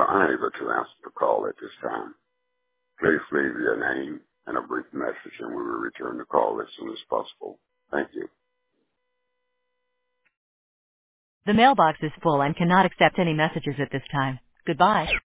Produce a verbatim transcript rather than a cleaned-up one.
unable to answer the call at this time. Please leave your name and a brief message, and we will return the call as soon as possible. Thank you. The mailbox is full and cannot accept any messages at this time. Goodbye.